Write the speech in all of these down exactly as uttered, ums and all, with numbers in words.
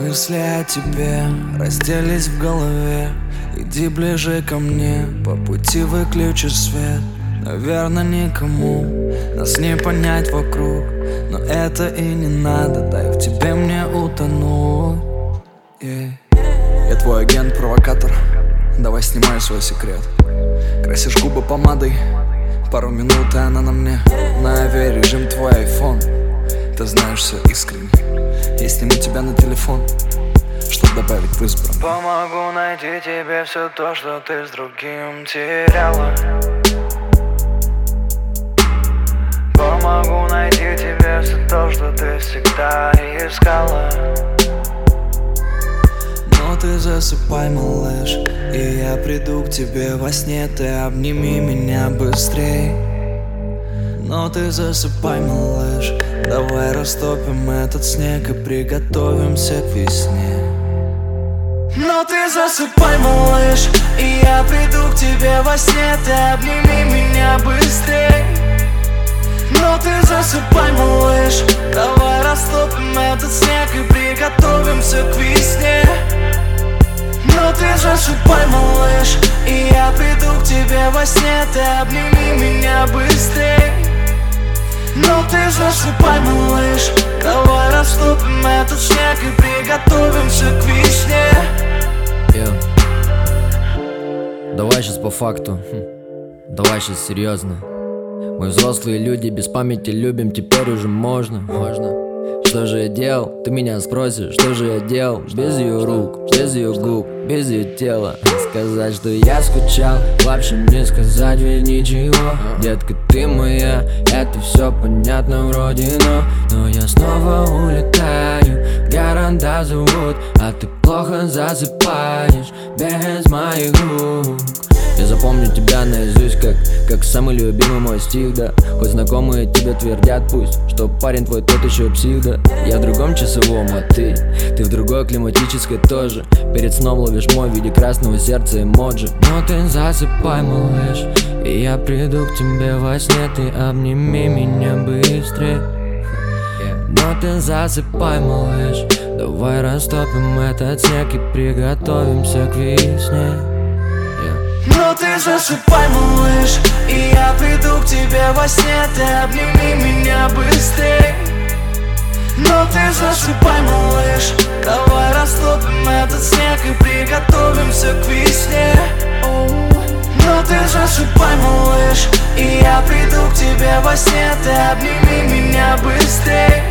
мысли о тебе разделись в голове. Иди ближе ко мне, по пути выключи свет. Наверное, никому нас не понять вокруг, но это и не надо, дай в тебе мне утонуть. yeah. Я твой агент-провокатор, давай снимай свой секрет. Красишь губы помадой, пару минут и она на мне. На авиарежим твой айфон, ты знаешь все искренне. Я сниму тебя на телефон, чтоб добавить в избранное. Помогу найти тебе все то, что ты с другим теряла. Помогу найти тебе все то, что ты всегда искала. Но ты засыпай, малыш, и я приду к тебе во сне. Ты обними меня быстрей. Но ты засыпай, малыш, давай растопим этот снег и приготовимся к весне. Но ты засыпай, малыш, и я приду к тебе во сне. Ты обними меня быстрей. Но ты засыпай, малыш, давай растопим этот снег и приготовимся к весне. Но ты засыпай, малыш, и я приду к тебе во сне. Ты обними меня быстрей. Но ты засыпай, малыш, давай растопим этот снег и приготовимся к весне. yeah. Давай сейчас по факту, хм. Давай сейчас серьезно. Мы взрослые люди, без памяти любим, теперь уже можно, можно. Что же я делал? Ты меня спросишь, что же я делал? Без ее рук, без ее губ, без ее тела. Сказать, что я скучал, вообще не сказать ведь ничего. Детка, ты моя, это все понятно вроде, но Но я снова улетаю, города зовут, а ты плохо засыпаешь без моих рук. Я запомню тебя наизусть, как, как самый любимый мой стих, да. Хоть знакомые тебе твердят пусть, что парень твой тот еще псих, да. Я в другом часовом, а ты, ты в другой климатической тоже. Перед сном ловишь мой в виде красного сердца эмоджи. Но ты засыпай, малыш, и я приду к тебе во сне. Ты обними меня быстрее. Но ты засыпай, малыш, давай растопим этот снег и приготовимся к весне. Но ты засыпай, малыш, и я приду к тебе во сне. Ты обними меня быстрей. Но ты засыпай, малыш, давай растопим этот снег и приготовимся к весне. Но ты засыпай, малыш, и я приду к тебе во сне. Ты обними меня быстрей.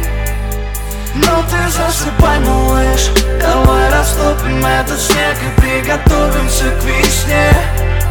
Но ты засыпай, малыш, давай растопим этот снег и приготовимся к весне.